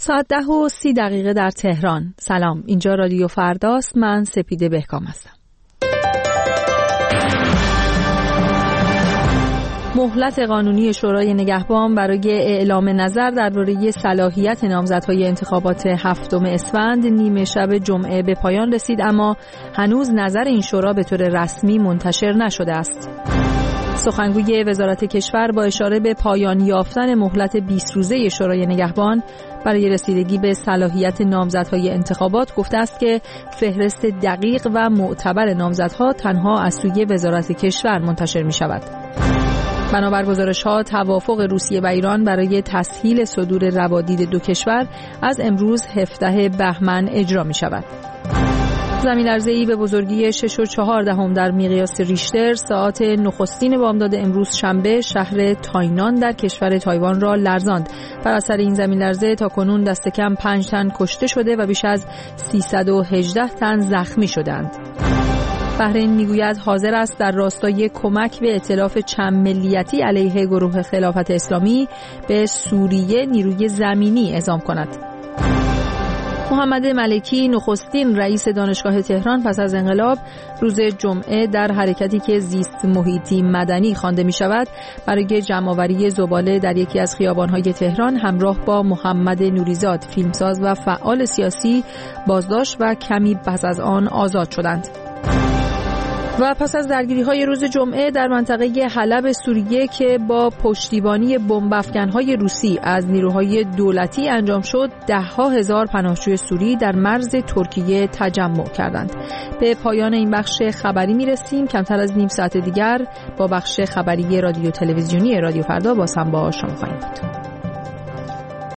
ساعت 10:30 در تهران. سلام، اینجا رادیو فرداست. من سپیده بهکام هستم. مهلت قانونی شورای نگهبان برای اعلام نظر درباره صلاحیت نامزدهای انتخابات 7 اسفند نیمه شب جمعه به پایان رسید، اما هنوز نظر این شورا به طور رسمی منتشر نشده است. سخنگوی وزارت کشور با اشاره به پایان یافتن مهلت 20 روزه شورای نگهبان برای رسیدگی به صلاحیت نامزدهای انتخابات گفته است که فهرست دقیق و معتبر نامزدها تنها از سوی وزارت کشور منتشر می شود. بنابر گزارش‌ها توافق روسیه و ایران برای تسهیل صدور روادید دو کشور از امروز 17 بهمن اجرا می شود. زمین‌لرزه‌ای به بزرگی 6.4 در مقیاس ریشتر ساعات نخستین بامداد امروز شنبه شهر تاینان در کشور تایوان را لرزاند. بر اثر این زمین‌لرزه تاکنون دست کم 5 تن کشته شده و بیش از 318 تن زخمی شدند. بحرین میگوید حاضر است در راستای کمک به ائتلاف چند ملیتی علیه گروه خلافت اسلامی به سوریه نیروی زمینی اعزام کند. محمد ملکی نخستین رئیس دانشگاه تهران پس از انقلاب روز جمعه در حرکتی که زیست محیطی مدنی خوانده می شود برای جمع‌آوری زباله در یکی از خیابان‌های تهران همراه با محمد نوریزاد فیلمساز و فعال سیاسی بازداشت و کمی پس از آن آزاد شدند. و پس از درگیری‌های روز جمعه در منطقه حلب سوریه که با پشتیبانی بمب‌افکن‌های روسی از نیروهای دولتی انجام شد، ده‌ها هزار پناهجوی سوری در مرز ترکیه تجمع کردند. به پایان این بخش خبری می‌رسیم. کمتر از نیم ساعت دیگر با بخش خبری رادیو تلویزیونی رادیو فردا باز هم با شما خواهیم بود.